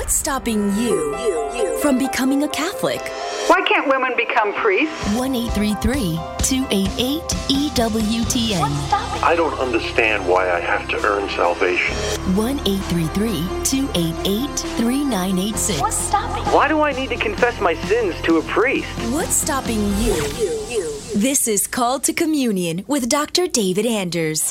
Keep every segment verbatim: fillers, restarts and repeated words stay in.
What's stopping you, you, you from becoming a Catholic? Why can't women become priests? one eight three three, two eight eight, E W T N. What's stopping you? I don't understand why I have to earn salvation. one eight three three, two eight eight, three nine eight six. What's stopping you? Why do I need to confess my sins to a priest? What's stopping you? you, you? This is Called to Communion with Doctor David Anders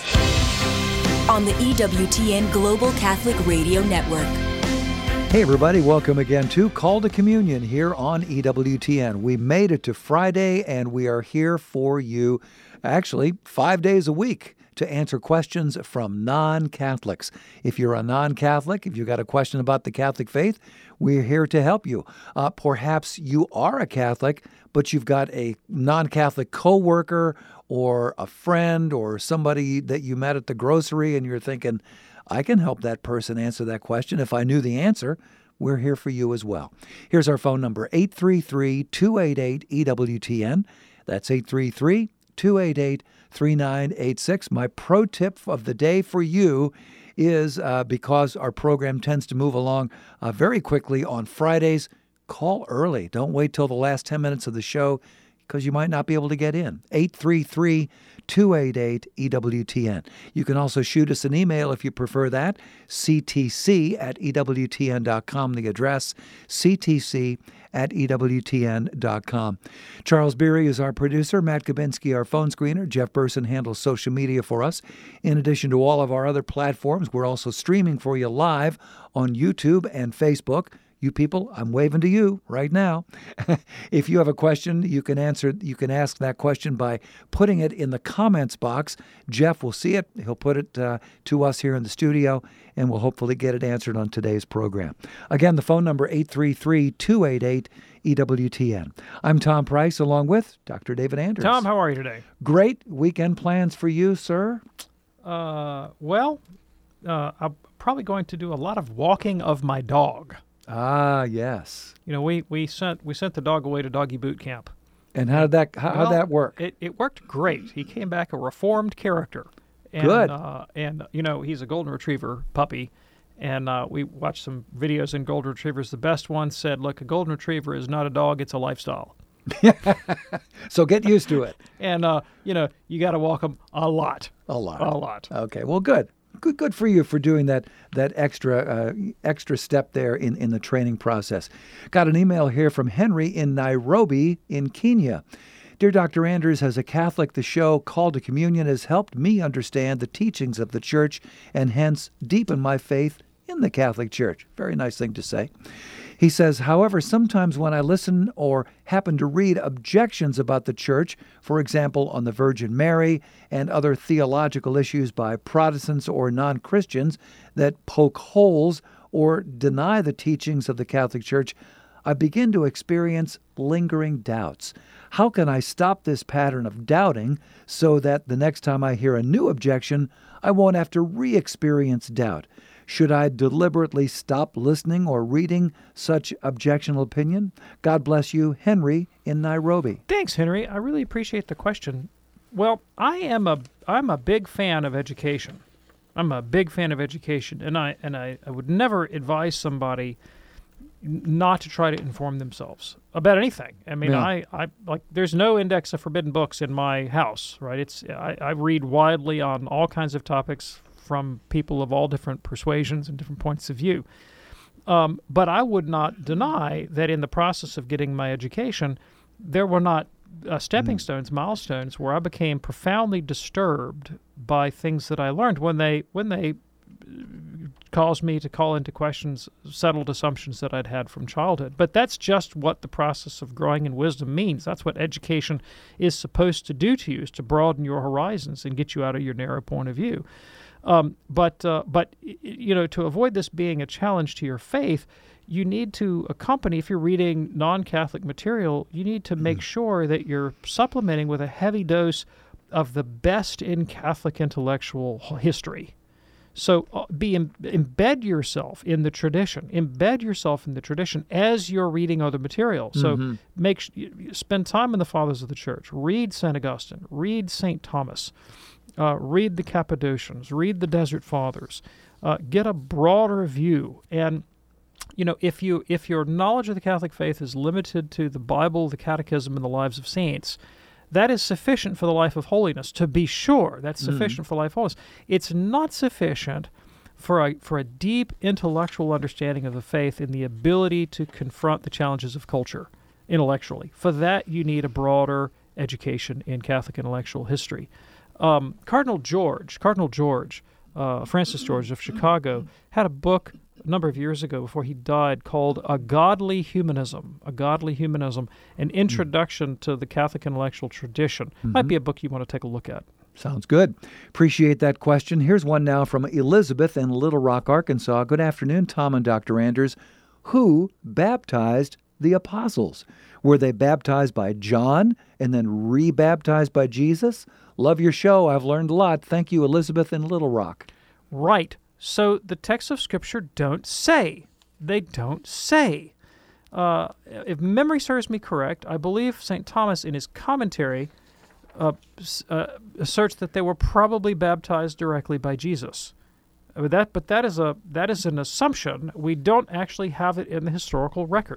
on the E W T N Global Catholic Radio Network. Hey everybody, welcome again to Call to Communion here on E W T N. We made it to Friday and we are here for you actually five days a week to answer questions from non-Catholics. If you're a non-Catholic, if you've got a question about the Catholic faith, we're here to help you. Uh, perhaps you are a Catholic, but you've got a non-Catholic coworker or a friend or somebody that you met at the grocery and you're thinking, I can help that person answer that question. If I knew the answer, we're here for you as well. Here's our phone number, eight three three, two eight eight, E W T N. That's eight three three, two eight eight, three nine eight six. My pro tip of the day for you is, uh, because our program tends to move along uh, very quickly on Fridays, call early. Don't wait till the last ten minutes of the show because you might not be able to get in. eight three three, two eight eight, E W T N. You can also shoot us an email if you prefer that, c t c at e w t n dot com, the address, c t c at e w t n dot com. Charles Beery is our producer, Matt Kabinski our phone screener, Jeff Burson handles social media for us. In addition to all of our other platforms, we're also streaming for you live on YouTube and Facebook. You people, I'm waving to you right now. If you have a question, you can answer. You can ask that question by putting it in the comments box. Jeff will see it. He'll put it uh, to us here in the studio, and we'll hopefully get it answered on today's program. Again, the phone number, eight three three, two eight eight, E W T N. I'm Tom Price, along with Doctor David Anders. Tom, how are you today? Great. Weekend plans for you, sir? Uh, well, uh, I'm probably going to do a lot of walking of my dog. Ah, yes. You know, we, we sent we sent the dog away to doggy boot camp. And how did that how well, did that work? It it worked great. He came back a reformed character. And, Good. Uh, and you know, he's a golden retriever puppy, and uh, we watched some videos in golden retrievers. The best one said, "Look, a golden retriever is not a dog; it's a lifestyle." So get used to it. And uh, you know, you got to walk him a lot, a lot, a lot. Okay, well, good. Good, good for you for doing that that extra uh, extra step there in, in the training process. Got an email here from Henry in Nairobi in Kenya. Dear Doctor Anders, as a Catholic, the show Called to Communion has helped me understand the teachings of the Church and hence deepen my faith in the Catholic Church. Very nice thing to say. He says, however, sometimes when I listen or happen to read objections about the Church, for example, on the Virgin Mary and other theological issues by Protestants or non-Christians that poke holes or deny the teachings of the Catholic Church, I begin to experience lingering doubts. How can I stop this pattern of doubting so that the next time I hear a new objection, I won't have to re-experience doubt? Should I deliberately stop listening or reading such objectionable opinion? God bless you, Henry in Nairobi. Thanks, Henry. I really appreciate the question. Well, I am a I'm a big fan of education. I'm a big fan of education, and I and I, I would never advise somebody not to try to inform themselves about anything. I mean, Yeah. I, I like there's no index of forbidden books in my house, right? It's I, I read widely on all kinds of topics from people of all different persuasions and different points of view. Um, but I would not deny that in the process of getting my education, there were not uh, stepping stones, milestones, where I became profoundly disturbed by things that I learned when they when they caused me to call into questions settled assumptions that I'd had from childhood. But that's just what the process of growing in wisdom means. That's what education is supposed to do to you, is to broaden your horizons and get you out of your narrow point of view. Um, but, uh, but you know, to avoid this being a challenge to your faith, you need to accompany, if you're reading non-Catholic material, you need to make sure that you're supplementing with a heavy dose of the best in Catholic intellectual history. So uh, be em- embed yourself in the tradition. Embed yourself in the tradition as you're reading other material. So Mm-hmm. make sh- spend time in the Fathers of the Church. Read Saint Augustine. Read Saint Thomas. Uh, read the Cappadocians. Read the Desert Fathers. Uh, get a broader view. And you know, if you if your knowledge of the Catholic faith is limited to the Bible, the Catechism, and the lives of saints, that is sufficient for the life of holiness. To be sure, that's sufficient mm. for life of holiness. It's not sufficient for a for a deep intellectual understanding of the faith and the ability to confront the challenges of culture intellectually. For that, you need a broader education in Catholic intellectual history. Um, Cardinal George, Cardinal George, uh, Francis George of Chicago, had a book a number of years ago before he died called A Godly Humanism, A Godly Humanism, an introduction mm. to the Catholic intellectual tradition. Mm-hmm. Might be a book you want to take a look at. Sounds good. Appreciate that question. Here's one now from Elizabeth in Little Rock, Arkansas. Good afternoon, Tom and Doctor Anders. Who baptized the apostles? Were they baptized by John and then re-baptized by Jesus? Love your show. I've learned a lot. Thank you, Elizabeth in Little Rock. Right. So the texts of Scripture don't say. They don't say. Uh, if memory serves me correct, I believe Saint Thomas in his commentary uh, uh, asserts that they were probably baptized directly by Jesus. But that, but that is a that is an assumption. We don't actually have it in the historical record.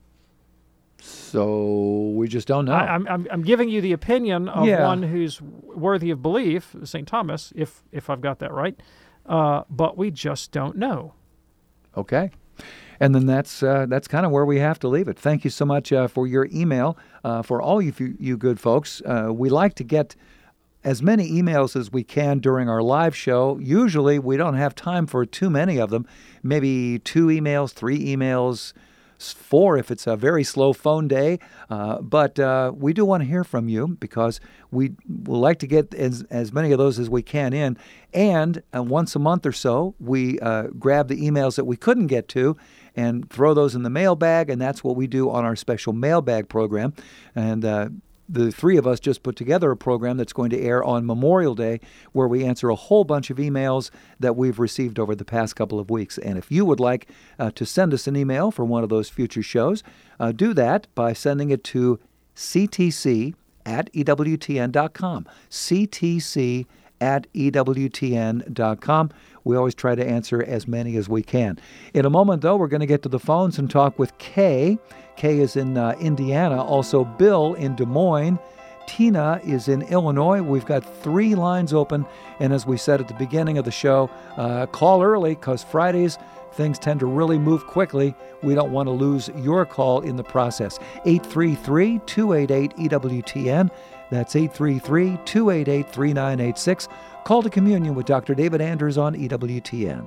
So we just don't know. I, I'm, I'm I'm giving you the opinion of yeah. one who's worthy of belief, Saint Thomas, if if I've got that right. Uh, but we just don't know. Okay. And then that's uh, that's kind of where we have to leave it. Thank you so much uh, for your email. Uh, for all you, you good folks, uh, we like to get as many emails as we can during our live show. Usually we don't have time for too many of them. Maybe two emails, three emails, four if it's a very slow phone day. Uh, but uh, we do want to hear from you because we would like to get as, as many of those as we can in. And uh, once a month or so, we uh, grab the emails that we couldn't get to and throw those in the mailbag, and that's what we do on our special mailbag program. And uh, the three of us just put together a program that's going to air on Memorial Day where we answer a whole bunch of emails that we've received over the past couple of weeks. And if you would like uh, to send us an email for one of those future shows, uh, do that by sending it to c t c at e w t n dot com. c t c at e w t n dot com. We always try to answer as many as we can. In a moment, though, we're going to get to the phones and talk with Kay. Kay is in uh, Indiana. Also, Bill in Des Moines. Tina is in Illinois. We've got three lines open. And as we said at the beginning of the show, uh, call early because Fridays, things tend to really move quickly. We don't want to lose your call in the process. eight three three, two eight eight, E W T N. That's eight three three, two eight eight, three nine eight six. Call to Communion with Doctor David Anders on E W T N.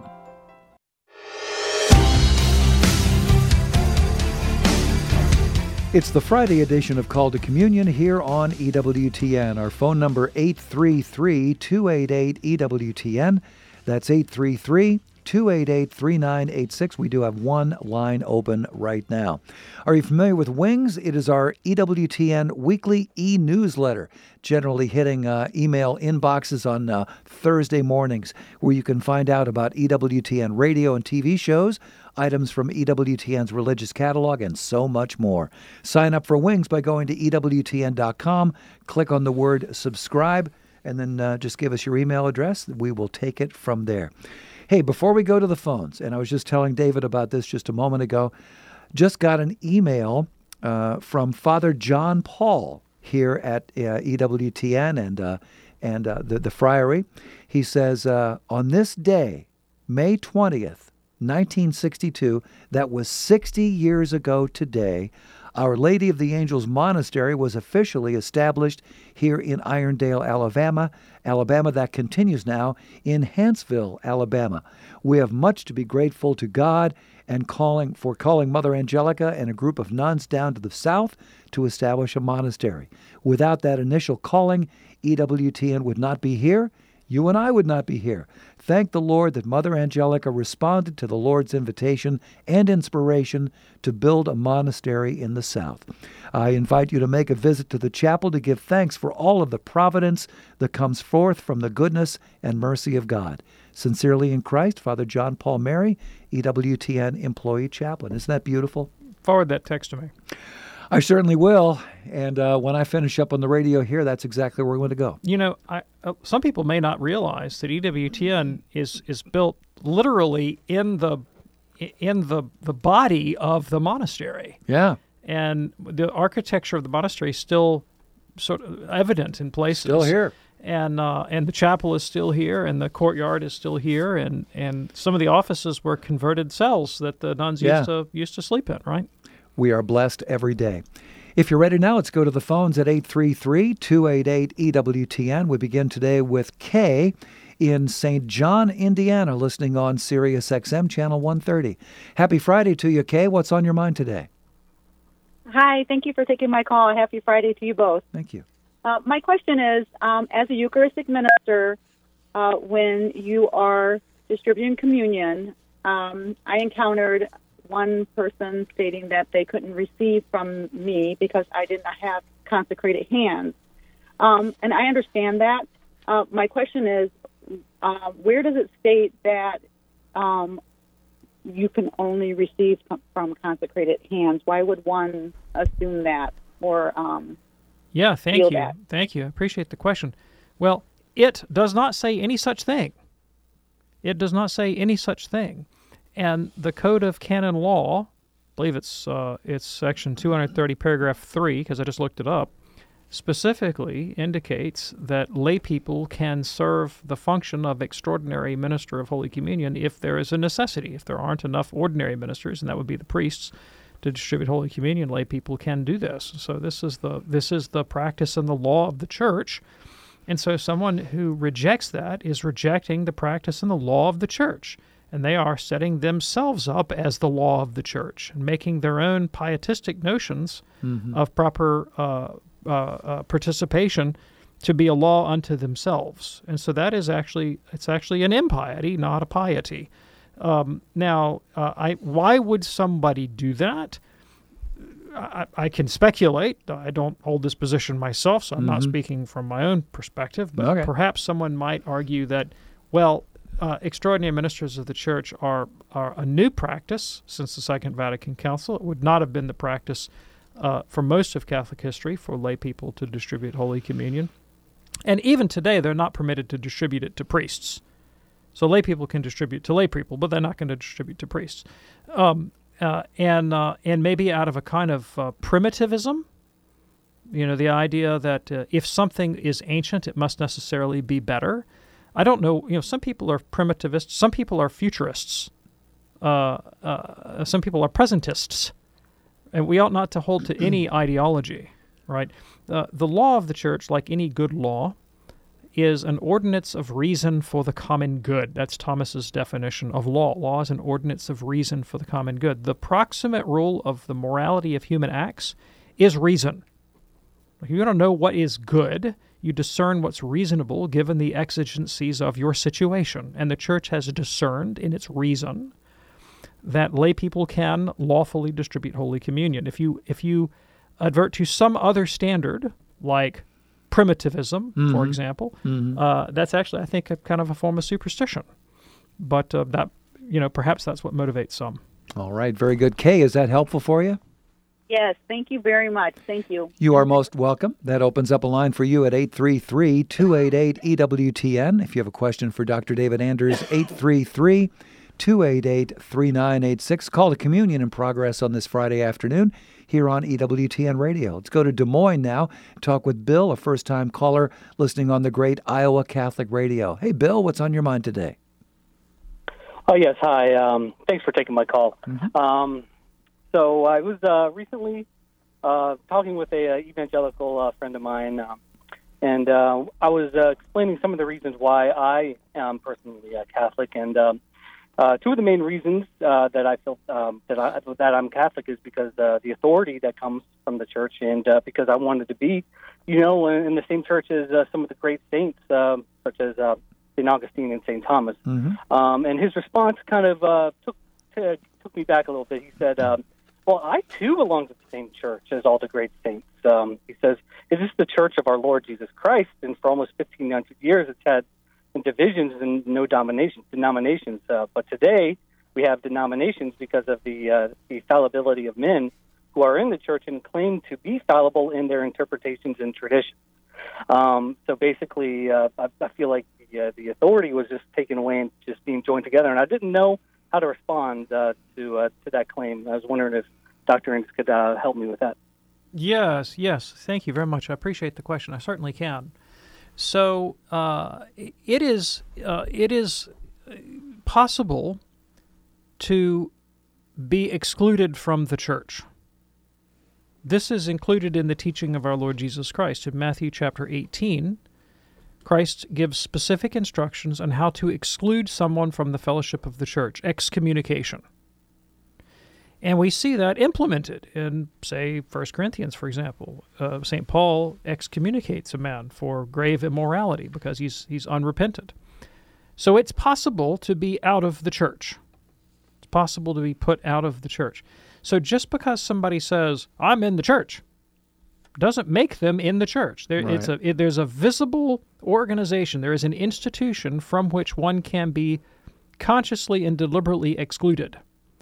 It's the Friday edition of Call to Communion here on E W T N. Our phone number eight three three, two eight eight, E W T N. That's eight three three, two eight eight, three nine eight six. We do have one line open right now. Are you familiar with Wings? It is our E W T N weekly e-newsletter, generally hitting uh, email inboxes on uh, Thursday mornings, where you can find out about E W T N radio and T V shows, items from E W T N's religious catalog, and so much more. Sign up for Wings by going to E W T N dot com, click on the word subscribe, and then uh, just give us your email address. We will take it from there. Hey, before we go to the phones, and I was just telling David about this just a moment ago, just got an email uh, from Father John Paul here at uh, E W T N and uh, and uh, the, the Friary. He says, uh, on this day, May twentieth, nineteen sixty-two, that was sixty years ago today, Our Lady of the Angels Monastery was officially established here in Irondale, Alabama. Alabama, that continues now in Hanceville, Alabama. We have much to be grateful to God and calling for calling Mother Angelica and a group of nuns down to the south to establish a monastery. Without that initial calling, E W T N would not be here. You and I would not be here. Thank the Lord that Mother Angelica responded to the Lord's invitation and inspiration to build a monastery in the South. I invite you to make a visit to the chapel to give thanks for all of the providence that comes forth from the goodness and mercy of God. Sincerely in Christ, Father John Paul Mary, E W T N Employee Chaplain. Isn't that beautiful? Forward that text to me. I certainly will. And uh, when I finish up on the radio here, that's exactly where we're going to go. You know, I, uh, some people may not realize that E W T N is is built literally in the in the the body of the monastery. Yeah. And the architecture of the monastery is still sort of evident in places. Still here. And uh, and the chapel is still here, and the courtyard is still here, and, and some of the offices were converted cells that the nuns Yeah. used to used to sleep in, right? We are blessed every day. If you're ready now, let's go to the phones at eight three three, two eight eight, E W T N. We begin today with Kay in Saint John, Indiana, listening on Sirius X M Channel one thirty. Happy Friday to you, Kay. What's on your mind today? Hi, thank you for taking my call. Happy Friday to you both. Thank you. Uh, my question is, um, as a Eucharistic minister, uh, when you are distributing communion, um, I encountered one person stating that they couldn't receive from me because I did not have consecrated hands. Um, and I understand that. Uh, my question is, uh, where does it state that um, you can only receive from consecrated hands? Why would one assume that? Or um, Yeah, thank feel you. that? Thank you. I appreciate the question. Well, it does not say any such thing. It does not say any such thing. And the Code of Canon Law, I believe it's uh, it's section two hundred thirty, paragraph three, because I just looked it up, specifically indicates that lay people can serve the function of extraordinary minister of Holy Communion if there is a necessity. If there aren't enough ordinary ministers, and that would be the priests, to distribute Holy Communion, lay people can do this. So this is the this is the practice and the law of the church. And so someone who rejects that is rejecting the practice and the law of the church. And they are setting themselves up as the law of the church and making their own pietistic notions mm-hmm. of proper uh, uh, uh, participation to be a law unto themselves. And so that is actually, it's actually an impiety, not a piety. Um, now, uh, I why would somebody do that? I, I can speculate. I don't hold this position myself, so I'm mm-hmm. not speaking from my own perspective. But okay. perhaps someone might argue that, well, uh, extraordinary ministers of the church are, are a new practice since the Second Vatican Council. It would not have been the practice uh, for most of Catholic history for lay people to distribute Holy Communion. And even today, they're not permitted to distribute it to priests. So lay people can distribute to lay people, but they're not going to distribute to priests. Um, uh, and uh, and maybe out of a kind of uh, primitivism, you know, the idea that uh, if something is ancient, it must necessarily be better. I don't know. You know, some people are primitivists. Some people are futurists. Uh, uh, some people are presentists. And we ought not to hold to any ideology, right? Uh, the law of the church, like any good law, is an ordinance of reason for the common good. That's Thomas's definition of law. Law is an ordinance of reason for the common good. The proximate rule of the morality of human acts is reason. If you don't know what is good, you discern what's reasonable given the exigencies of your situation. And the church has discerned in its reason that lay people can lawfully distribute Holy Communion. If you if you advert to some other standard, like primitivism, mm-hmm. for example, mm-hmm. uh, that's actually, I think, a kind of a form of superstition. But uh, that, you know, perhaps that's what motivates some. All right, very good. Kay, is that helpful for you? Yes, thank you very much. Thank you. You are most welcome. That opens up a line for you at eight three three, two eight eight, E W T N. If you have a question for Doctor David Anders, eight three three, two eight eight, three nine eight six. Call to communion in progress on this Friday afternoon here on E W T N Radio. Let's go to Des Moines now and talk with Bill, a first-time caller listening on the great Iowa Catholic Radio. Hey, Bill, what's on your mind today? Oh, yes. Hi. Um, thanks for taking my call. Mm-hmm. Um, so I was uh, recently uh, talking with a uh, evangelical uh, friend of mine, um, and uh, I was uh, explaining some of the reasons why I am personally a Catholic. And um, uh, two of the main reasons uh, that I feel um, that, I, that I'm Catholic is because uh, the authority that comes from the church, and uh, because I wanted to be, you know, in the same church as uh, some of the great saints, um, such as uh, Saint Augustine and Saint Thomas. Mm-hmm. Um, and his response kind of uh, took uh, took me back a little bit. He said, um, well, I too belong to the same church as all the great saints. Um, he says, is this the church of our Lord Jesus Christ? And for almost fifteen hundred years, it's had divisions and no domination, denominations. Uh, but today, we have denominations because of the, uh, the fallibility of men who are in the church and claim to be fallible in their interpretations and traditions. Um, so basically, uh, I, I feel like the, uh, the authority was just taken away and just being joined together. And I didn't know how to respond uh, to uh, to that claim. I was wondering if Doctor Inks could uh, help me with that. Yes, yes. Thank you very much. I appreciate the question. I certainly can. So uh, it is uh, it is possible to be excluded from the church. This is included in the teaching of our Lord Jesus Christ. In Matthew chapter eighteen, Christ gives specific instructions on how to exclude someone from the fellowship of the church, excommunication. And we see that implemented in, say, First Corinthians, for example. Uh, Saint Paul excommunicates a man for grave immorality because he's he's unrepentant. So it's possible to be out of the church. It's possible to be put out of the church. So just because somebody says, I'm in the church, doesn't make them in the church. There, Right. it's a, it, there's a visible organization. There is an institution from which one can be consciously and deliberately excluded.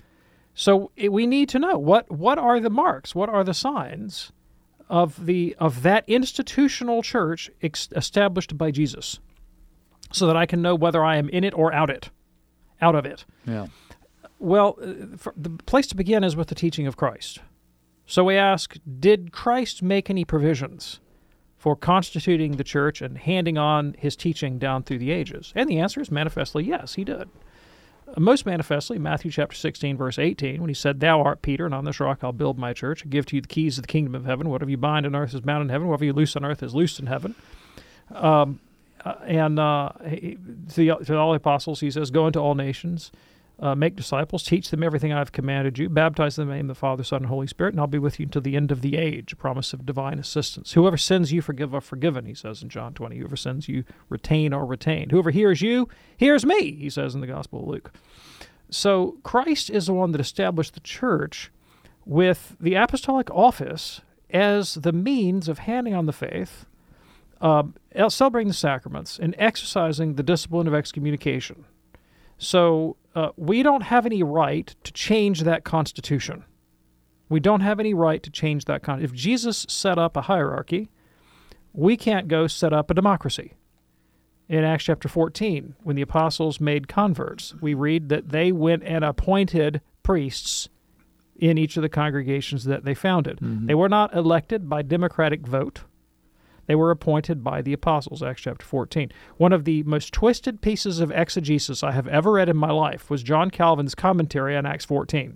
So it, we need to know what what are the marks, what are the signs of the of that institutional church ex- established by Jesus, so that I can know whether I am in it or out it, out of it. Yeah. Well, uh, for, the place to begin is with the teaching of Christ. So we ask, did Christ make any provisions for constituting the church and handing on his teaching down through the ages? And the answer is manifestly yes, he did. Most manifestly, Matthew chapter sixteen, verse eighteen, when he said, Thou art Peter, and on this rock I'll build my church, and give to you the keys of the kingdom of heaven. Whatever you bind on earth is bound in heaven. Whatever you loose on earth is loosed in heaven. Um, uh, and uh, he, to, the, to all the apostles, he says, Go into all nations, uh, make disciples, teach them everything I have commanded you, baptize them in the name of the Father, Son, and Holy Spirit, and I'll be with you until the end of the age, a promise of divine assistance. Whoever sins you forgive are forgiven, he says in John twenty. Whoever sins you retain are retained. Whoever hears you hears me, he says in the Gospel of Luke. So Christ is the one that established the church with the apostolic office as the means of handing on the faith, uh, celebrating the sacraments, and exercising the discipline of excommunication. So uh, we don't have any right to change that constitution. We don't have any right to change that con. If Jesus set up a hierarchy, we can't go set up a democracy. In Acts chapter fourteen, when the apostles made converts, we read that they went and appointed priests in each of the congregations that they founded. Mm-hmm. They were not elected by democratic vote. They were appointed by the apostles, Acts chapter fourteen. One of the most twisted pieces of exegesis I have ever read in my life was John Calvin's commentary on Acts fourteen.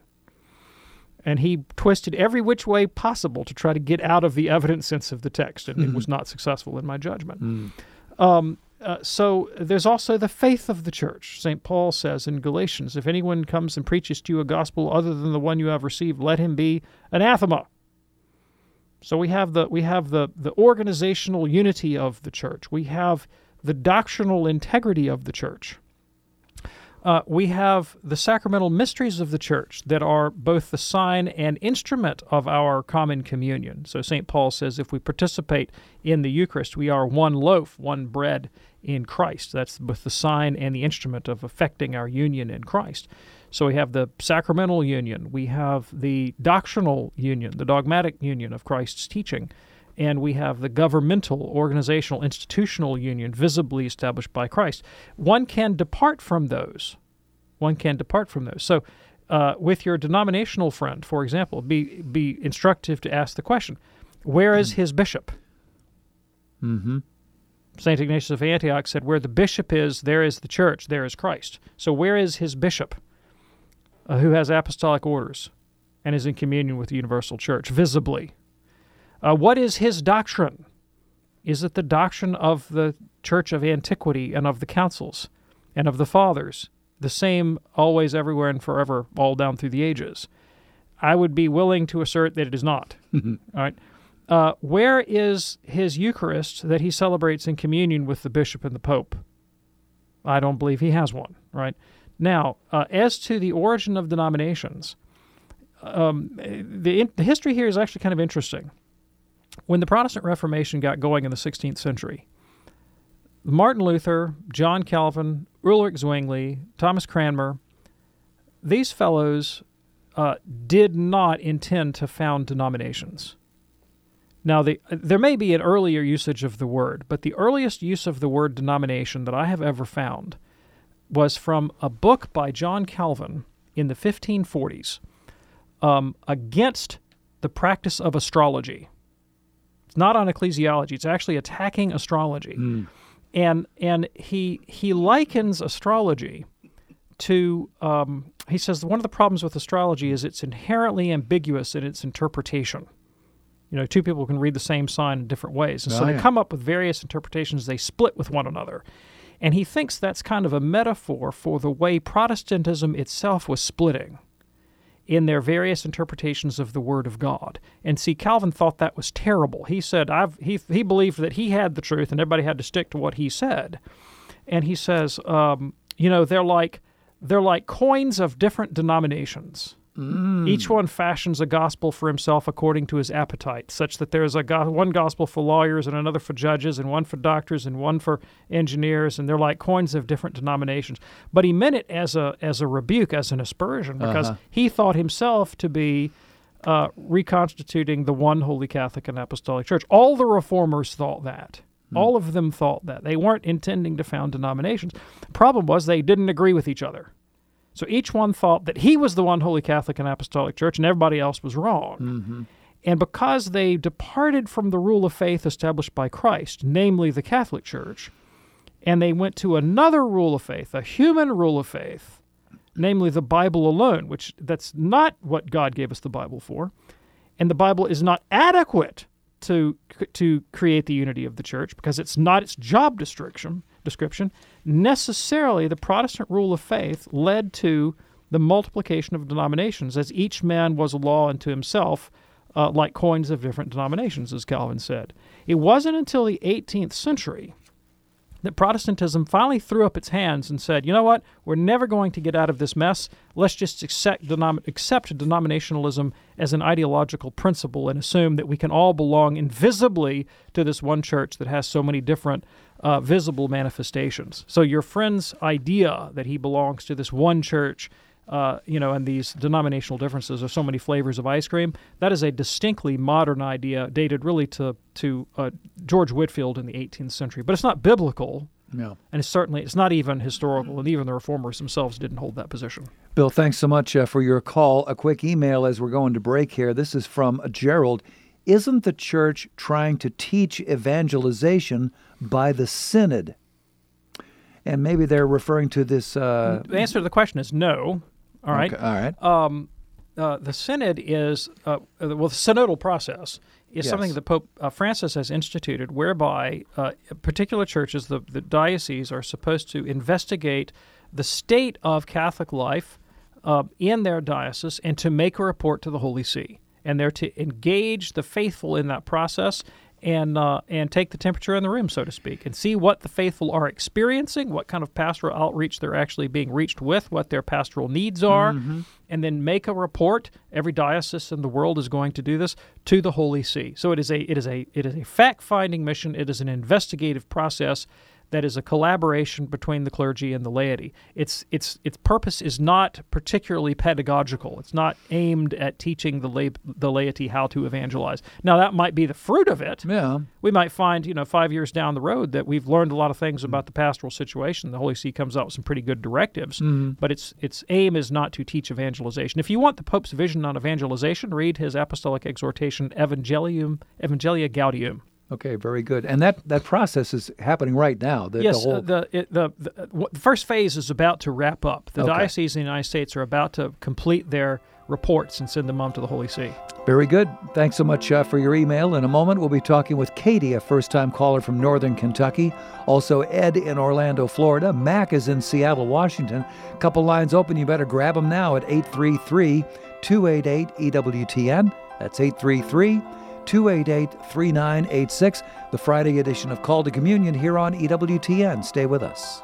And he twisted every which way possible to try to get out of the evident sense of the text, and mm-hmm. it was not successful in my judgment. Mm. Um, uh, so there's also the faith of the church. Saint Paul says in Galatians, if anyone comes and preaches to you a gospel other than the one you have received, let him be anathema. So we have the we have the, the organizational unity of the church. We have the doctrinal integrity of the church. Uh, we have the sacramental mysteries of the church that are both the sign and instrument of our common communion. So Saint Paul says if we participate in the Eucharist, we are one loaf, one bread in Christ. That's both the sign and the instrument of effecting our union in Christ. So we have the sacramental union, we have the doctrinal union, the dogmatic union of Christ's teaching, and we have the governmental, organizational, institutional union visibly established by Christ. One can depart from those. One can depart from those. So uh, with your denominational friend, for example, be be instructive to ask the question, where is his bishop? Mm-hmm. Saint Ignatius of Antioch said, where the bishop is, there is the church, there is Christ. So where is his bishop uh, who has apostolic orders and is in communion with the universal church, visibly? Uh, what is his doctrine? Is it the doctrine of the church of antiquity and of the councils and of the fathers, the same always, everywhere, and forever, all down through the ages? I would be willing to assert that it is not. All right. Uh, where is his Eucharist that he celebrates in communion with the bishop and the pope? I don't believe he has one. Right. Now, uh, as to the origin of denominations, um, the, the history here is actually kind of interesting. When the Protestant Reformation got going in the sixteenth century, Martin Luther, John Calvin, Ulrich Zwingli, Thomas Cranmer, these fellows uh, did not intend to found denominations. Now, the, there may be an earlier usage of the word, but the earliest use of the word denomination that I have ever found was from a book by John Calvin in the fifteen forties um, against the practice of astrology. It's not on ecclesiology. It's actually attacking astrology. Mm. And and he he likens astrology to, um, he says one of the problems with astrology is it's inherently ambiguous in its interpretation. You know, two people can read the same sign in different ways. And oh, so they yeah. come up with various interpretations. They split with one another. And he thinks that's kind of a metaphor for the way Protestantism itself was splitting in their various interpretations of the Word of God. And see, Calvin thought that was terrible. He said I've, he he believed that he had the truth and everybody had to stick to what he said. And he says, um, you know, they're like they're like coins of different denominations. Mm. Each one fashions a gospel for himself according to his appetite, such that there is a go- one gospel for lawyers and another for judges and one for doctors and one for engineers, and they're like coins of different denominations. But he meant it as a as a rebuke, as an aspersion, because uh-huh. he thought himself to be uh, reconstituting the one Holy Catholic and Apostolic Church. All the reformers thought that. Mm. All of them thought that. They weren't intending to found denominations. Problem was they didn't agree with each other. So each one thought that he was the one Holy Catholic and Apostolic Church and everybody else was wrong. Mm-hmm. And because they departed from the rule of faith established by Christ, namely the Catholic Church, and they went to another rule of faith, a human rule of faith, namely the Bible alone, which that's not what God gave us the Bible for, and the Bible is not adequate to to create the unity of the church because it's not its job description, description, necessarily the Protestant rule of faith led to the multiplication of denominations, as each man was a law unto himself, uh, like coins of different denominations, as Calvin said. It wasn't until the eighteenth century that Protestantism finally threw up its hands and said, you know what, we're never going to get out of this mess. Let's just accept, denom- accept denominationalism as an ideological principle and assume that we can all belong invisibly to this one church that has so many different uh, visible manifestations. So your friend's idea that he belongs to this one church, uh, you know, and these denominational differences are so many flavors of ice cream, that is a distinctly modern idea dated really to to uh, George Whitefield in the eighteenth century. But it's not biblical, no. and it's certainly it's not even historical, and even the reformers themselves didn't hold that position. Bill, thanks so much uh, for your call. A quick email as we're going to break here. This is from Gerald. Isn't the church trying to teach evangelization by the synod? And maybe they're referring to this... Uh, the answer to the question is no. All right. Okay, all right. Um, uh, the synod is, uh, well, the synodal process is yes. something that Pope uh, Francis has instituted, whereby uh, particular churches, the, the dioceses, are supposed to investigate the state of Catholic life uh, in their diocese and to make a report to the Holy See. And they're to engage the faithful in that process and uh, and take the temperature in the room, so to speak, and see what the faithful are experiencing, what kind of pastoral outreach they're actually being reached with, what their pastoral needs are, mm-hmm. and then make a report. Every diocese in the world is going to do this to the Holy See. So it is a it is a it is a fact-finding mission. It is an investigative process that is a collaboration between the clergy and the laity. Its its its purpose is not particularly pedagogical. It's not aimed at teaching the la- the laity how to evangelize. Now, that might be the fruit of it. Yeah. We might find, you know, five years down the road that we've learned a lot of things about the pastoral situation. The Holy See comes out with some pretty good directives, mm-hmm. but its its aim is not to teach evangelization. If you want the Pope's vision on evangelization, read his apostolic exhortation, Evangelium Evangelia Gaudium. Okay, very good. And that, that process is happening right now. The, yes, the, whole... uh, the, it, the, the the first phase is about to wrap up. The okay. dioceses in the United States are about to complete their reports and send them on to the Holy See. Very good. Thanks so much uh, for your email. In a moment, we'll be talking with Katie, a first-time caller from Northern Kentucky. Also, Ed in Orlando, Florida. Mac is in Seattle, Washington. A couple lines open. You better grab them now at eight three three, two eight eight, E W T N. That's eight three three, two eight eight, three nine eight six, the Friday edition of Call to Communion here on E W T N. Stay with us.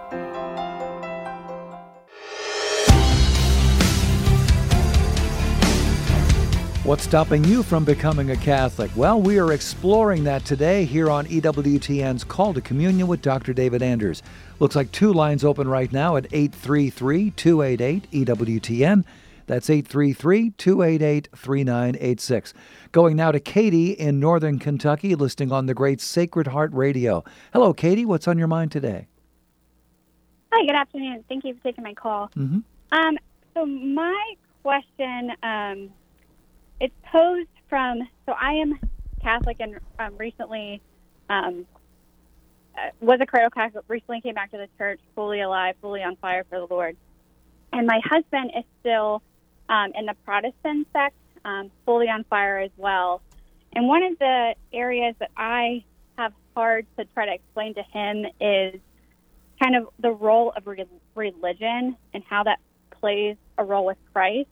What's stopping you from becoming a Catholic? Well, we are exploring that today here on E W T N's Call to Communion with Doctor David Anders. Looks like two lines open right now at eight three three, two eight eight, E W T N. That's eight three three, two eight eight, three nine eight six. Going now to Katie in Northern Kentucky, listening on the great Sacred Heart Radio. Hello, Katie. What's on your mind today? Hi, good afternoon. Thank you for taking my call. Mm-hmm. Um, so my question, um, it's posed from, so I am Catholic and um, recently um, uh, was a cradle Catholic, recently came back to the church, fully alive, fully on fire for the Lord. And my husband is still um, in the Protestant sect, um, fully on fire as well. And one of the areas that I have hard to try to explain to him is kind of the role of re- religion and how that plays a role with Christ.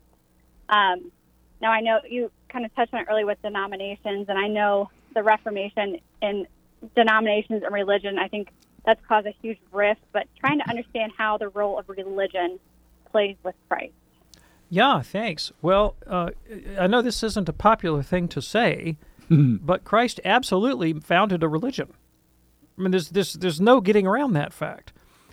Um, now, I know you kind of touched on it earlier with denominations, and I know the Reformation in denominations and religion, I think that's caused a huge rift, but trying to understand how the role of religion plays with Christ. Yeah, thanks. Well, uh, I know this isn't a popular thing to say, but Christ absolutely founded a religion. I mean, there's there's, there's no getting around that fact.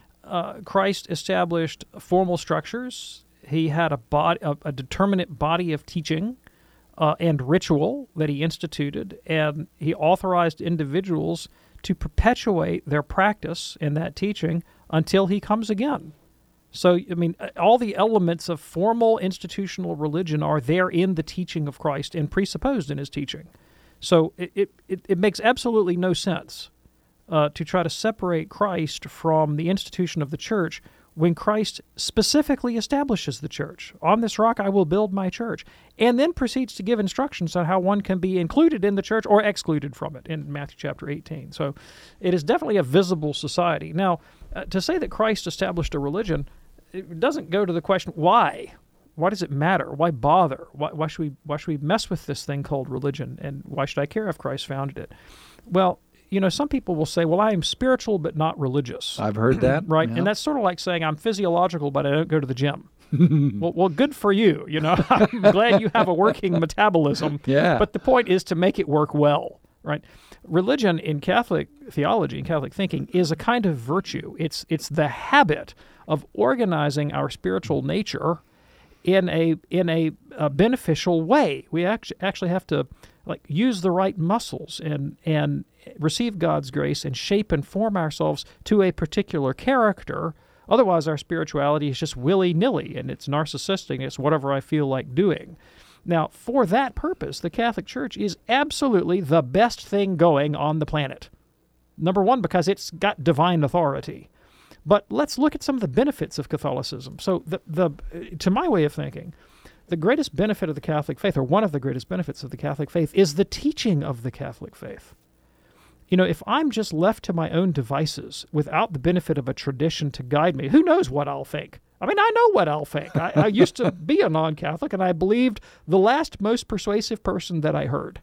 Uh, Christ established formal structures. He had a, bod- a, a determinate body of teaching uh, and ritual that he instituted, and he authorized individuals to perpetuate their practice in that teaching until he comes again. So, I mean, all the elements of formal institutional religion are there in the teaching of Christ and presupposed in his teaching. So it, it, it makes absolutely no sense uh, to try to separate Christ from the institution of the church when Christ specifically establishes the church. On this rock I will build my church, and then proceeds to give instructions on how one can be included in the church or excluded from it in Matthew chapter eighteen. So it is definitely a visible society. Now, uh, to say that Christ established a religion, it doesn't go to the question, why? Why does it matter? Why bother? Why, why should we why should we mess with this thing called religion? And why should I care if Christ founded it? Well, you know, some people will say, well, I am spiritual but not religious. I've heard that. Right? Yeah. And that's sort of like saying I'm physiological but I don't go to the gym. well, well, good for you. You know, I'm glad you have a working metabolism. Yeah. But the point is to make it work well, right? Religion in Catholic theology and Catholic thinking is a kind of virtue. It's it's the habit of organizing our spiritual nature in a in a, a beneficial way. We actually actually have to like use the right muscles and and receive God's grace and shape and form ourselves to a particular character. Otherwise, our spirituality is just willy-nilly and it's narcissistic. It's whatever I feel like doing. Now, for that purpose, the Catholic Church is absolutely the best thing going on the planet. Number one, because it's got divine authority. But let's look at some of the benefits of Catholicism. So, the, the to my way of thinking, the greatest benefit of the Catholic faith, or one of the greatest benefits of the Catholic faith, is the teaching of the Catholic faith. You know, if I'm just left to my own devices without the benefit of a tradition to guide me, who knows what I'll think? I mean, I know what I'll think. I, I used to be a non-Catholic, and I believed the last most persuasive person that I heard.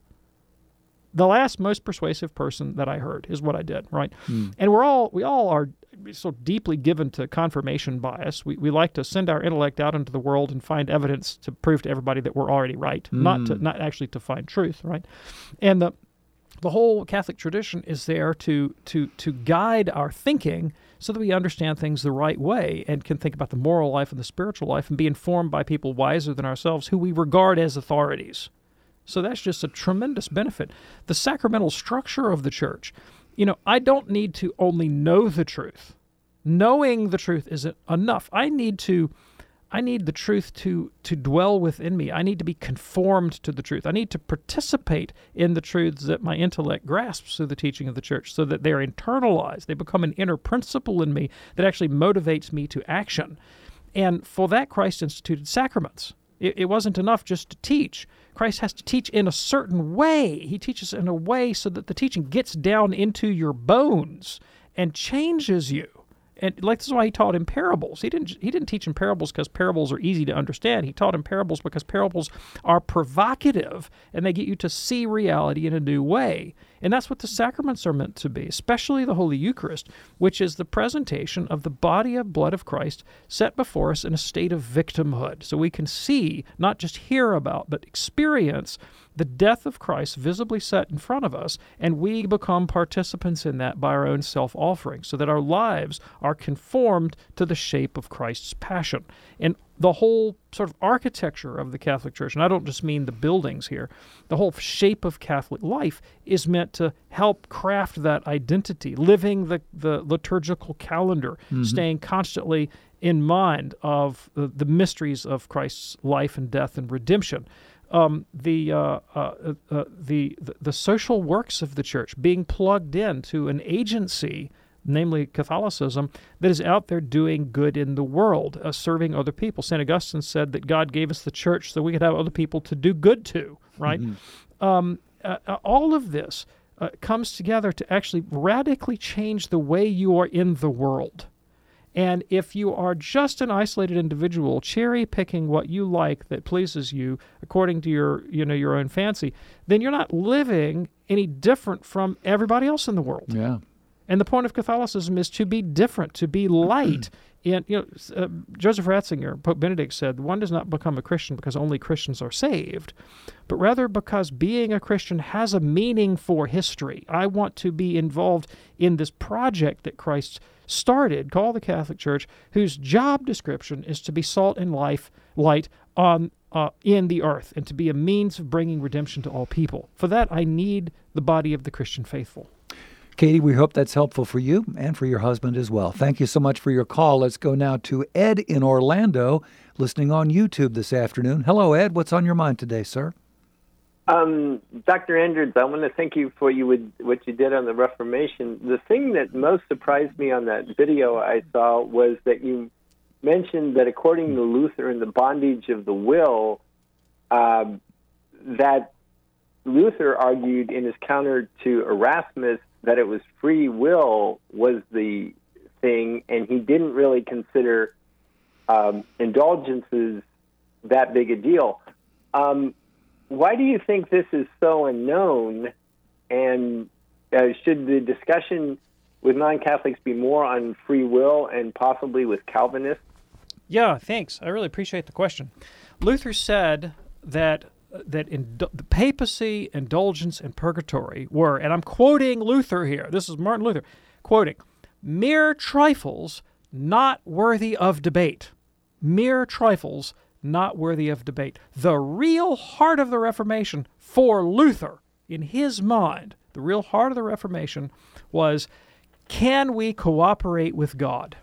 The last most persuasive person that I heard is what I did, right? Mm. And we're all we all are so deeply given to confirmation bias. We we like to send our intellect out into the world and find evidence to prove to everybody that we're already right, mm. not to not actually to find truth, right? And the the whole Catholic tradition is there to to to guide our thinking so that we understand things the right way and can think about the moral life and the spiritual life and be informed by people wiser than ourselves who we regard as authorities. So that's just a tremendous benefit. The sacramental structure of the church, you know, I don't need to only know the truth. Knowing the truth isn't enough. I need to, I need the truth to to dwell within me. I need to be conformed to the truth. I need to participate in the truths that my intellect grasps through the teaching of the church so that they're internalized. They become an inner principle in me that actually motivates me to action. And for that, Christ instituted sacraments. It, it wasn't enough just to teach. Christ has to teach in a certain way. He teaches in a way so that the teaching gets down into your bones and changes you. And like this is why he taught in parables. He didn't he didn't teach in parables because parables are easy to understand. He taught in parables because parables are provocative and they get you to see reality in a new way. And that's what the sacraments are meant to be, especially the Holy Eucharist, which is the presentation of the body and blood of Christ set before us in a state of victimhood. So we can see, not just hear about, but experience the death of Christ visibly set in front of us, and we become participants in that by our own self-offering, so that our lives are conformed to the shape of Christ's passion. And the whole sort of architecture of the Catholic Church, and I don't just mean the buildings here, the whole shape of Catholic life is meant to help craft that identity, living the, the liturgical calendar, mm-hmm. staying constantly in mind of the, the mysteries of Christ's life and death and redemption. Um, the, uh, uh, uh, the the the social works of the Church being plugged into an agency, namely Catholicism, that is out there doing good in the world, uh, serving other people. Saint Augustine said that God gave us the Church so we could have other people to do good to, right? Mm-hmm. Um, uh, uh, all of this uh, comes together to actually radically change the way you are in the world. And if you are just an isolated individual, cherry-picking what you like that pleases you according to your, you know, your own fancy, then you're not living any different from everybody else in the world. Yeah. And the point of Catholicism is to be different, to be light. And you know, uh, Joseph Ratzinger, Pope Benedict said, one does not become a Christian because only Christians are saved, but rather because being a Christian has a meaning for history. I want to be involved in this project that Christ started, called the Catholic Church, whose job description is to be salt and life, light on uh, in the earth, and to be a means of bringing redemption to all people. For that, I need the body of the Christian faithful. Katie, we hope that's helpful for you and for your husband as well. Thank you so much for your call. Let's go now to Ed in Orlando, listening on YouTube this afternoon. Hello, Ed. What's on your mind today, sir? Um, Doctor Andrews, I want to thank you for you would, what you did on the Reformation. The thing that most surprised me on that video I saw was that you mentioned that according to Luther in the bondage of the will, uh, that Luther argued in his counter to Erasmus that it was free will was the thing, and he didn't really consider um, indulgences that big a deal. Um, why do you think this is so unknown, and uh, should the discussion with non-Catholics be more on free will and possibly with Calvinists? Yeah, thanks. I really appreciate the question. Luther said that that in the papacy, indulgence, and purgatory were, and I'm quoting Luther here, this is Martin Luther, quoting, mere trifles not worthy of debate. Mere trifles not worthy of debate. The real heart of the Reformation for Luther, in his mind, the real heart of the Reformation was, can we cooperate with God?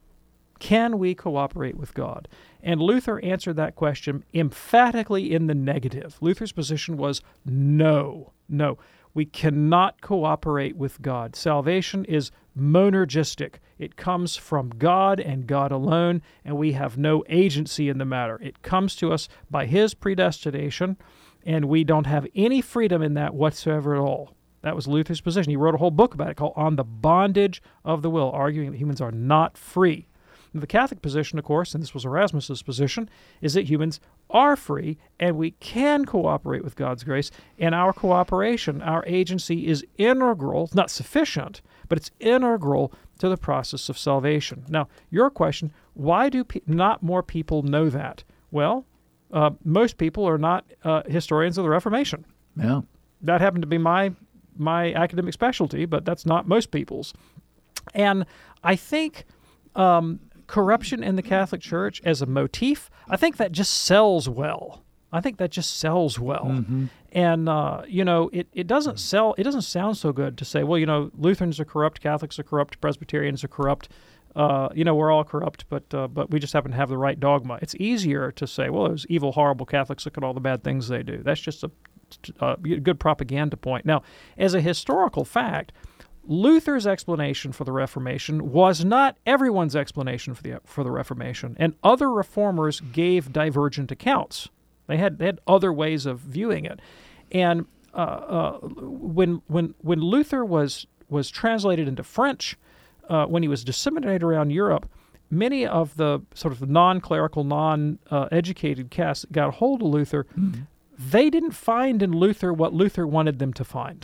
Can we cooperate with God? And Luther answered that question emphatically in the negative. Luther's position was no, no. We cannot cooperate with God. Salvation is monergistic. It comes from God and God alone, and we have no agency in the matter. It comes to us by His predestination, and we don't have any freedom in that whatsoever at all. That was Luther's position. He wrote a whole book about it called On the Bondage of the Will, arguing that humans are not free. The Catholic position, of course, and this was Erasmus's position, is that humans are free and we can cooperate with God's grace, and our cooperation, our agency is integral, not sufficient, but it's integral to the process of salvation. Now, your question, why do pe- not more people know that? Well, uh, most people are not uh, historians of the Reformation. Yeah. That happened to be my my academic specialty, but that's not most people's. And I think Um, corruption in the Catholic Church as a motif, I think that just sells well. I think that just sells well. Mm-hmm. And, uh, you know, it, it doesn't sell, it doesn't sound so good to say, well, you know, Lutherans are corrupt, Catholics are corrupt, Presbyterians are corrupt, uh, you know, we're all corrupt, but uh, but we just happen to have the right dogma. It's easier to say, well, those evil, horrible Catholics, look at all the bad things they do. That's just a, a good propaganda point. Now, as a historical fact, Luther's explanation for the Reformation was not everyone's explanation for the for the Reformation, and other reformers gave divergent accounts. They had they had other ways of viewing it, and uh, uh, when when when Luther was was translated into French, uh, when he was disseminated around Europe, many of the sort of non-clerical, non-educated uh, casts that got a hold of Luther, mm-hmm. they didn't find in Luther what Luther wanted them to find.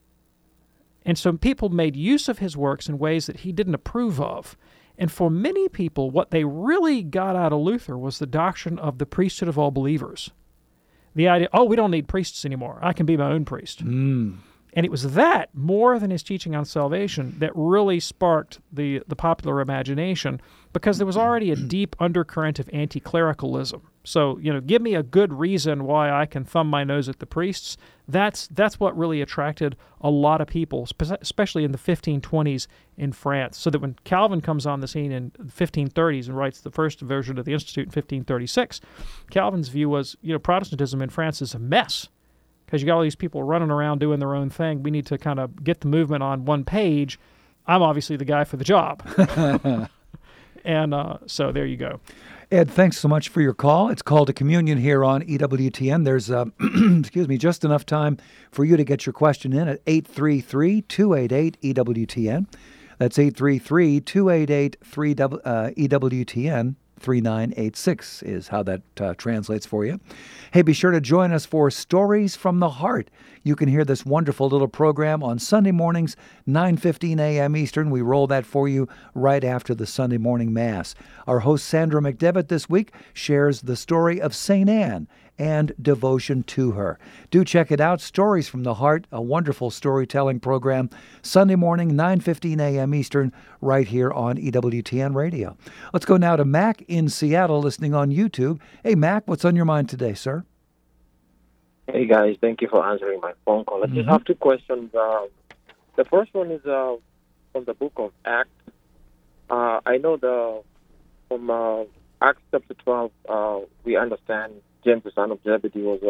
And so people made use of his works in ways that he didn't approve of. And for many people, what they really got out of Luther was the doctrine of the priesthood of all believers. The idea, oh, we don't need priests anymore. I can be my own priest. Mm. And it was that, more than his teaching on salvation, that really sparked the, the popular imagination, because there was already a deep undercurrent of anti-clericalism. So, you know, give me a good reason why I can thumb my nose at the priests. That's that's what really attracted a lot of people, spe- especially in the fifteen twenties in France. So that when Calvin comes on the scene in the fifteen thirties and writes the first version of the Institute in fifteen thirty-six, Calvin's view was, you know, Protestantism in France is a mess, because you got all these people running around doing their own thing. We need to kind of get the movement on one page. I'm obviously the guy for the job. And uh, so there you go. Ed, thanks so much for your call. It's Call to Communion here on E W T N. There's, uh, excuse me, just enough time for you to get your question in at eight three three, two eight eight, E W T N. That's eight three three, two eight eight, E W T N. three nine eight six is how that uh, translates for you. Hey, be sure to join us for Stories from the Heart. You can hear this wonderful little program on Sunday mornings, nine fifteen a.m. Eastern. We roll that for you right after the Sunday morning Mass. Our host, Sandra McDevitt, this week shares the story of Saint Anne and devotion to her. Do check it out, Stories from the Heart, a wonderful storytelling program, Sunday morning, nine fifteen a.m. Eastern, right here on E W T N Radio. Let's go now to Mac in Seattle, listening on YouTube. Hey, Mac, what's on your mind today, sir? Hey, guys. Thank you for answering my phone call. I just Mm-hmm. have two questions. Uh, the first one is uh, from the book of Acts. Uh, I know the from uh, Acts chapter twelve, uh, we understand James, the son of Zebedee, was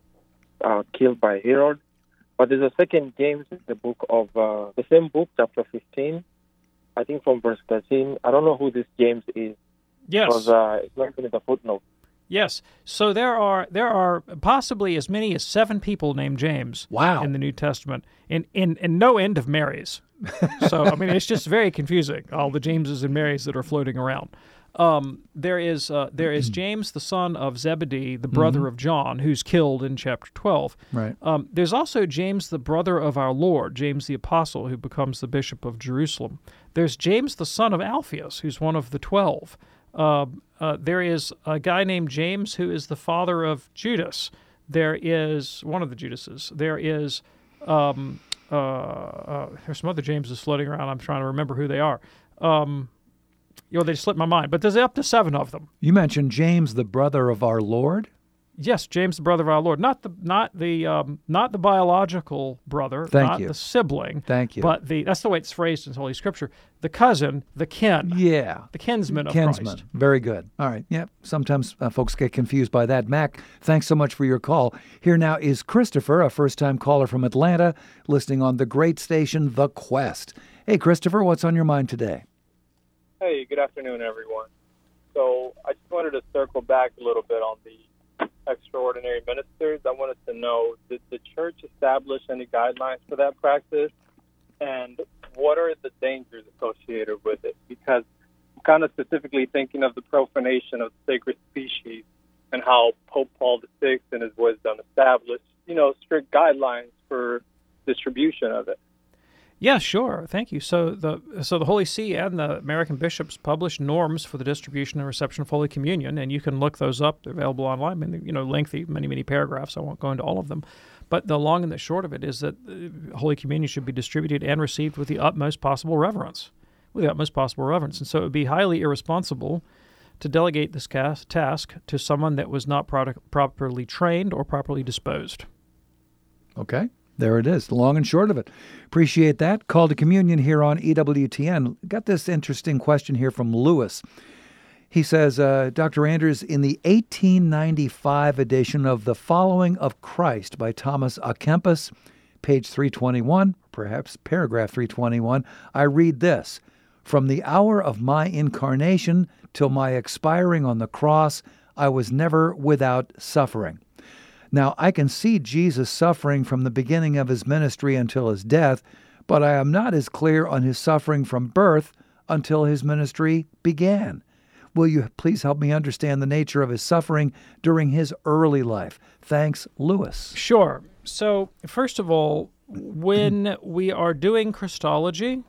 uh, uh, killed by Herod. But there's a second James in the book of uh, the same book, chapter fifteen. I think from verse thirteen. I don't know who this James is. Yes. Because uh, it's not in the footnote. Yes. So there are there are possibly as many as seven people named James. Wow. In the New Testament, and in and no end of Marys. So I mean, it's just very confusing, all the Jameses and Marys that are floating around. Um, there is uh, there is James, the son of Zebedee, the brother Mhm. of John, who's killed in chapter twelve. Right. Um, there's also James, the brother of our Lord, James the Apostle, who becomes the bishop of Jerusalem. There's James, the son of Alphaeus, who's one of the twelve. Uh, uh, there is a guy named James who is the father of Judas. There is one of the Judases. There is um, uh, uh, there's some other Jameses floating around. I'm trying to remember who they are. Um, you know, they slipped my mind. But there's up to seven of them. You mentioned James, the brother of our Lord? Yes, James, the brother of our Lord, not the not the um, not the biological brother, Thank not you. the sibling. Thank you. But the that's the way it's phrased in Holy Scripture. The cousin, the kin. Yeah. The kinsman of Kinsman. Christ. Very good. All right. Yep. Sometimes uh, folks get confused by that. Mac, thanks so much for your call. Here now is Christopher, a first-time caller from Atlanta, listening on the great station, The Quest. Hey, Christopher, what's on your mind today? Hey, good afternoon, everyone. So I just wanted to circle back a little bit on the extraordinary ministers. I wanted to know, did the church establish any guidelines for that practice? And what are the dangers associated with it? Because I'm kind of specifically thinking of the profanation of the sacred species and how Pope Paul the Sixth in his wisdom established, you know, strict guidelines for distribution of it. Yeah, sure. Thank you. So the so the Holy See and the American bishops publish norms for the distribution and reception of Holy Communion, and you can look those up. They're available online. I mean, you know, lengthy, many, many paragraphs. I won't go into all of them. But the long and the short of it is that uh, Holy Communion should be distributed and received with the utmost possible reverence, with the utmost possible reverence. And so it would be highly irresponsible to delegate this cas- task to someone that was not product- properly trained or properly disposed. Okay. There it is, the long and short of it. Appreciate that. Call to Communion here on E W T N. Got this interesting question here from Lewis. He says, uh, Doctor Anders, in the eighteen ninety-five edition of The Following of Christ by Thomas à Kempis, page three twenty-one, perhaps paragraph three twenty-one, I read this: "From the hour of my incarnation till my expiring on the cross, I was never without suffering." Now, I can see Jesus suffering from the beginning of his ministry until his death, but I am not as clear on his suffering from birth until his ministry began. Will you please help me understand the nature of his suffering during his early life? Thanks, Lewis. Sure. So, first of all, when we are doing Christology,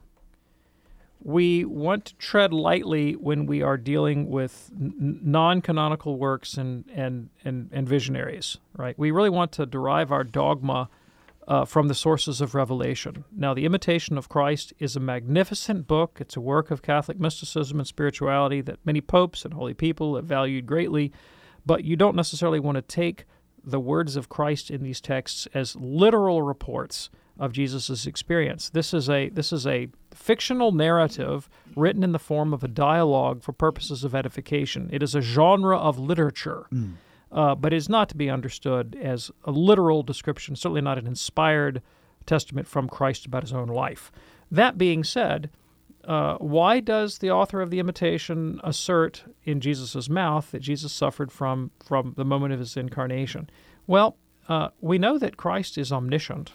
we want to tread lightly when we are dealing with n- non-canonical works and, and, and, and visionaries, right? We really want to derive our dogma uh, from the sources of revelation. Now, The Imitation of Christ is a magnificent book. It's a work of Catholic mysticism and spirituality that many popes and holy people have valued greatly, but you don't necessarily want to take the words of Christ in these texts as literal reports of Jesus' experience. This is a this is a fictional narrative written in the form of a dialogue for purposes of edification. It is a genre of literature, mm. uh, but it is not to be understood as a literal description, certainly not an inspired testament from Christ about his own life. That being said, uh, why does the author of The Imitation assert in Jesus' mouth that Jesus suffered from, from the moment of his incarnation? Well, uh, we know that Christ is omniscient.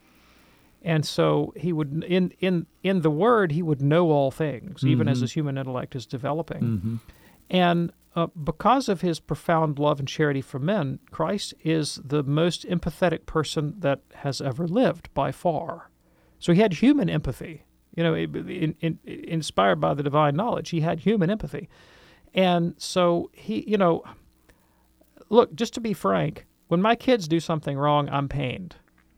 And so he would, in in in the Word, he would know all things, even mm-hmm. as his human intellect is developing. Mm-hmm. And uh, because of his profound love and charity for men, Christ is the most empathetic person that has ever lived by far. So he had human empathy. You know, in, in, inspired by the divine knowledge, he had human empathy. And so he, you know, look, just to be frank, when my kids do something wrong, I'm pained.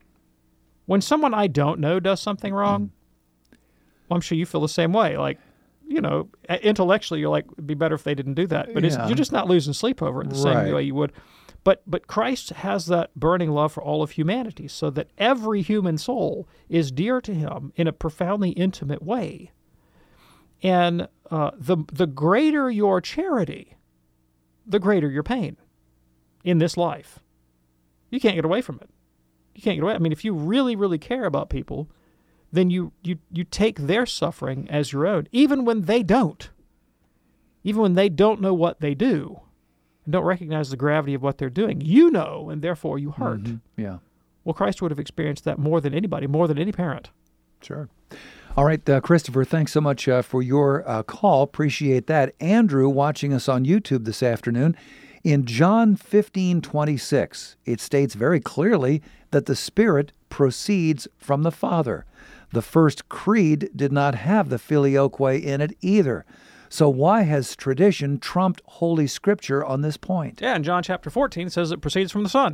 When someone I don't know does something wrong, well, I'm sure you feel the same way. Like, you know, intellectually, you're like, it'd be better if they didn't do that. But yeah. it's, you're just not losing sleep over it the right. same way you would. But but Christ has that burning love for all of humanity, so that every human soul is dear to him in a profoundly intimate way. And uh, the the greater your charity, the greater your pain in this life. You can't get away from it. You can't get away. I mean, if you really, really care about people, then you, you, you take their suffering as your own, even when they don't. Even when they don't know what they do and don't recognize the gravity of what they're doing. You know, and therefore you hurt. Mm-hmm. Yeah. Well, Christ would have experienced that more than anybody, more than any parent. Sure. All right, uh, Christopher, thanks so much uh, for your uh, call. Appreciate that. Andrew, watching us on YouTube this afternoon, in John fifteen twenty-six, it states very clearly that the Spirit proceeds from the Father. The first creed did not have the filioque in it either. So why has tradition trumped Holy Scripture on this point? Yeah, in John chapter fourteen, it says it proceeds from the Son.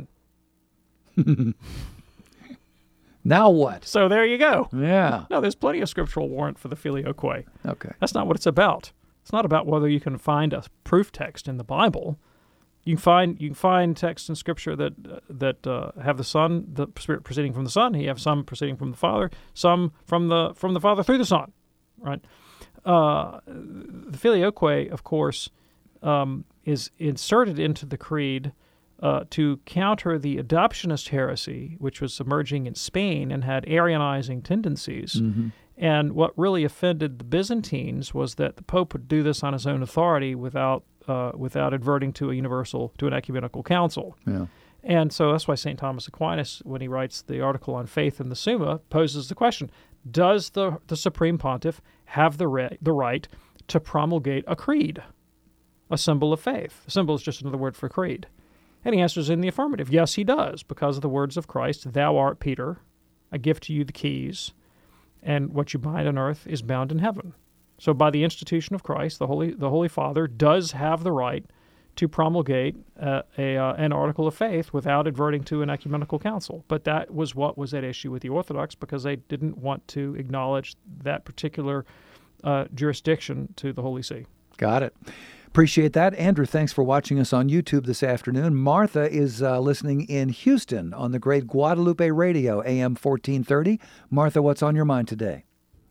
Now what? So there you go. Yeah. No, there's plenty of scriptural warrant for the filioque. Okay. That's not what it's about. It's not about whether you can find a proof text in the Bible. You can find you can find texts in Scripture that uh, that uh, have the Son, the Spirit proceeding from the Son. You have some proceeding from the Father, some from the from the Father through the Son, right? Uh, the filioque, of course, um, is inserted into the creed uh, to counter the adoptionist heresy, which was emerging in Spain and had Arianizing tendencies. Mm-hmm. And what really offended the Byzantines was that the Pope would do this on his own authority without uh, without adverting to a universal, to an ecumenical council. Yeah. And so that's why Saint Thomas Aquinas, when he writes the article on faith in the Summa, poses the question, does the, the Supreme Pontiff have the, re- the right to promulgate a creed, a symbol of faith? A symbol is just another word for creed. And he answers in the affirmative. Yes, he does, because of the words of Christ, thou art Peter, I give to you the keys, and what you bind on earth is bound in heaven. So by the institution of Christ, the Holy the Holy Father does have the right to promulgate uh, a uh, an article of faith without adverting to an ecumenical council. But that was what was at issue with the Orthodox, because they didn't want to acknowledge that particular uh, jurisdiction to the Holy See. Got it. Appreciate that. Andrew, thanks for watching us on YouTube this afternoon. Martha is uh, listening in Houston on the great Guadalupe Radio, A M fourteen thirty. Martha, what's on your mind today?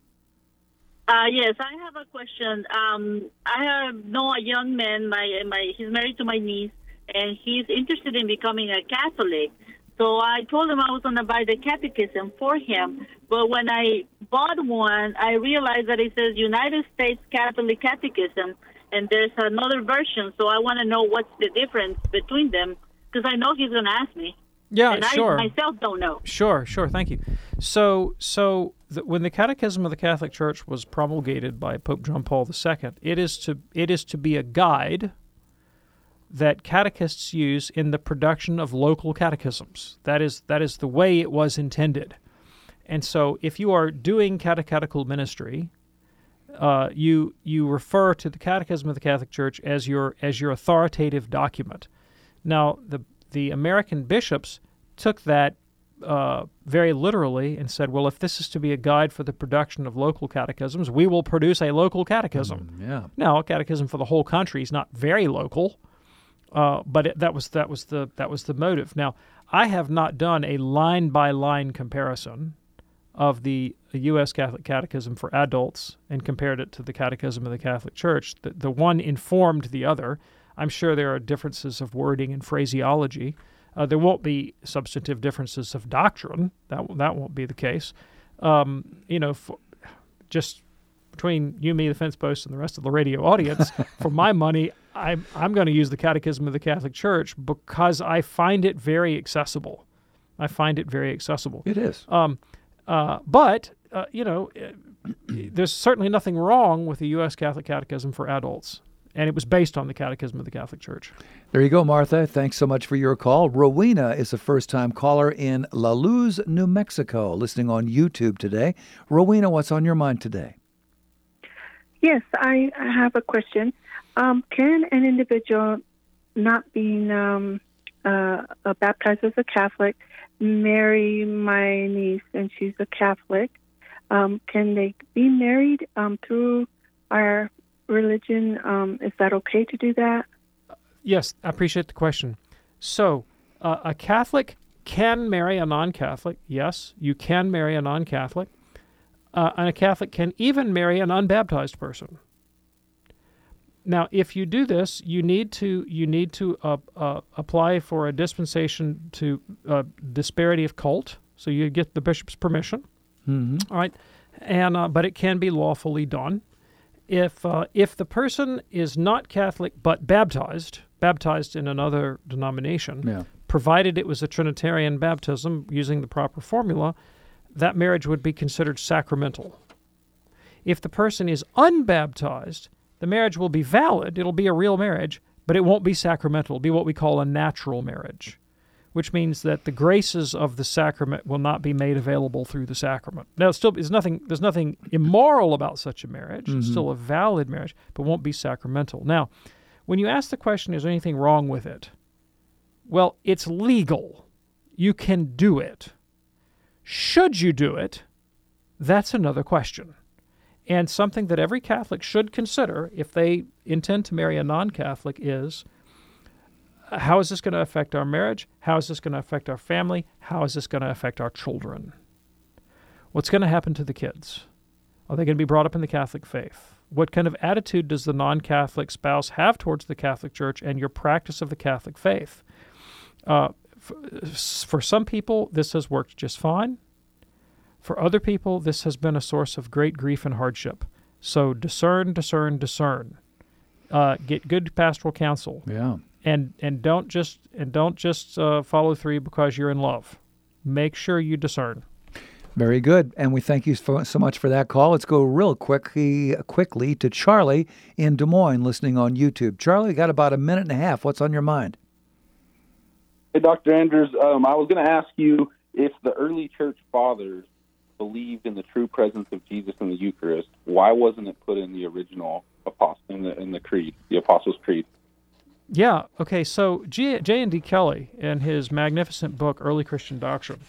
Uh, yes, I have a question. Um, I have know a young man. My my he's married to my niece, and he's interested in becoming a Catholic. So I told him I was going to buy the catechism for him. But when I bought one, I realized that it says United States Catholic Catechism, and there's another version. So I want to know what's the difference between them, because I know he's going to ask me. Yeah, and sure. I myself don't know. Sure, sure. Thank you. So, so the, when the Catechism of the Catholic Church was promulgated by Pope John Paul the Second, it is to it is to be a guide that catechists use in the production of local catechisms. That is that is the way it was intended. And so, if you are doing catechetical ministry, uh, you you refer to the Catechism of the Catholic Church as your as your authoritative document. Now, the the American bishops took that uh, very literally and said, well, if this is to be a guide for the production of local catechisms, we will produce a local catechism. Mm, yeah. Now, a catechism for the whole country is not very local, uh, but it, that was that was the that was the motive. Now, I have not done a line-by-line comparison of the U S Catholic Catechism for adults and compared it to the Catechism of the Catholic Church. The, the one informed the other. I'm sure there are differences of wording and phraseology. Uh, there won't be substantive differences of doctrine. That that won't be the case. Um, you know, for, just between you, me, the fence post, and the rest of the radio audience, for my money, I'm I'm going to use the Catechism of the Catholic Church because I find it very accessible. I find it very accessible. It is. Um, uh, but uh, you know, there's certainly nothing wrong with the U S Catholic Catechism for adults. And it was based on the Catechism of the Catholic Church. There you go, Martha. Thanks so much for your call. Rowena is a first-time caller in La Luz, New Mexico, listening on YouTube today. Rowena, what's on your mind today? Yes, I, I have a question. Um, can an individual not being um, uh, baptized as a Catholic marry my niece, and she's a Catholic? Um, can they be married um, through our religion? Um, is that okay to do that? Yes, I appreciate the question. So, uh, a Catholic can marry a non-Catholic. Yes, you can marry a non-Catholic. Uh, and a Catholic can even marry an unbaptized person. Now, if you do this, you need to you need to uh, uh, apply for a dispensation to uh, disparity of cult. So you get the bishop's permission. Mm-hmm. All right, and uh, but it can be lawfully done. If uh, if the person is not Catholic but baptized, baptized in another denomination, yeah. provided it was a Trinitarian baptism using the proper formula, that marriage would be considered sacramental. If the person is unbaptized, the marriage will be valid. It'll be a real marriage, but it won't be sacramental. It'll be what we call a natural marriage, which means that the graces of the sacrament will not be made available through the sacrament. Now, still, there's nothing, there's nothing immoral about such a marriage. Mm-hmm. It's still a valid marriage, but won't be sacramental. Now, when you ask the question, is there anything wrong with it? Well, it's legal. You can do it. Should you do it? That's another question. And something that every Catholic should consider if they intend to marry a non-Catholic is, how is this going to affect our marriage? How is this going to affect our family? How is this going to affect our children? What's going to happen to the kids? Are they going to be brought up in the Catholic faith? What kind of attitude does the non-Catholic spouse have towards the Catholic Church and your practice of the Catholic faith? Uh, for, for some people, this has worked just fine. For other people, this has been a source of great grief and hardship. So discern, discern, discern. Uh, get good pastoral counsel. Yeah. And and don't just and don't just uh, follow through because you're in love. Make sure you discern. Very good, and we thank you so, so much for that call. Let's go real quickly quickly to Charlie in Des Moines, listening on YouTube. Charlie, got about a minute and a half. What's on your mind? Hey, Doctor Andrews. Um, I was going to ask you if the early church fathers believed in the true presence of Jesus in the Eucharist. Why wasn't it put in the original apostle in the in the creed, the Apostles' Creed? Yeah, okay, so J and D Kelly, in his magnificent book, Early Christian Doctrine,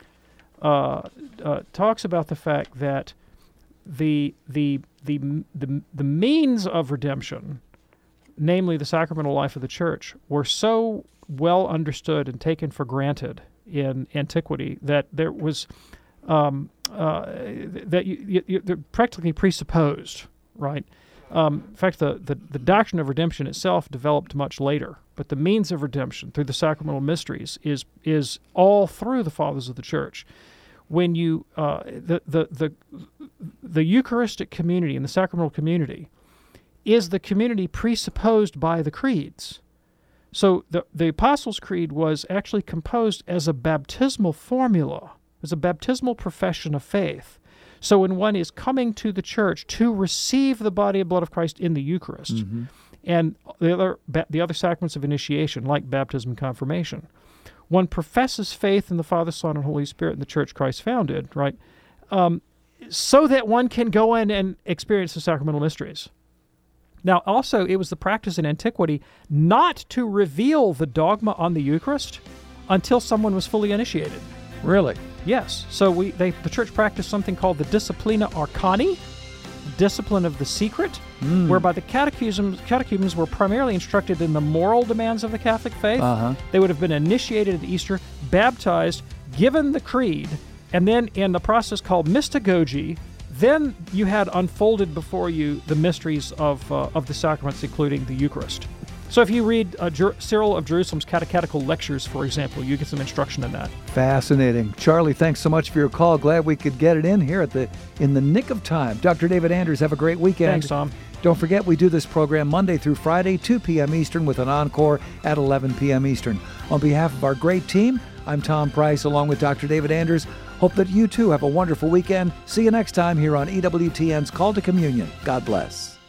uh, uh, talks about the fact that the, the, the, the, the means of redemption, namely the sacramental life of the Church, were so well understood and taken for granted in antiquity that there was, um, uh, that you, you, you, they're practically presupposed, right? Um, in fact, the, the, the doctrine of redemption itself developed much later, but the means of redemption through the sacramental mysteries is is all through the fathers of the Church. When you uh, the, the the the Eucharistic community and the sacramental community is the community presupposed by the creeds. So the the Apostles' Creed was actually composed as a baptismal formula, as a baptismal profession of faith. So when one is coming to the church to receive the body and blood of Christ in the Eucharist, mm-hmm. and the other the other sacraments of initiation, like baptism and confirmation, one professes faith in the Father, Son, and Holy Spirit in the church Christ founded, right, um, so that one can go in and experience the sacramental mysteries. Now, also, it was the practice in antiquity not to reveal the dogma on the Eucharist until someone was fully initiated. Really? Yes. So we they the church practiced something called the Disciplina Arcani, discipline of the secret, Mm. whereby the catechisms, catechumens were primarily instructed in the moral demands of the Catholic faith. Uh-huh. They would have been initiated at Easter, baptized, given the creed, and then in the process called mystagogy, then you had unfolded before you the mysteries of uh, of the sacraments, including the Eucharist. So if you read uh, Jer- Cyril of Jerusalem's Catechetical Lectures, for example, you get some instruction in that. Fascinating. Charlie, thanks so much for your call. Glad we could get it in here at the in the nick of time. Doctor David Anders, have a great weekend. Thanks, Tom. Don't forget, we do this program Monday through Friday, two p.m. Eastern, with an encore at eleven p.m. Eastern. On behalf of our great team, I'm Tom Price, along with Doctor David Anders. Hope that you, too, have a wonderful weekend. See you next time here on E W T N's Call to Communion. God bless.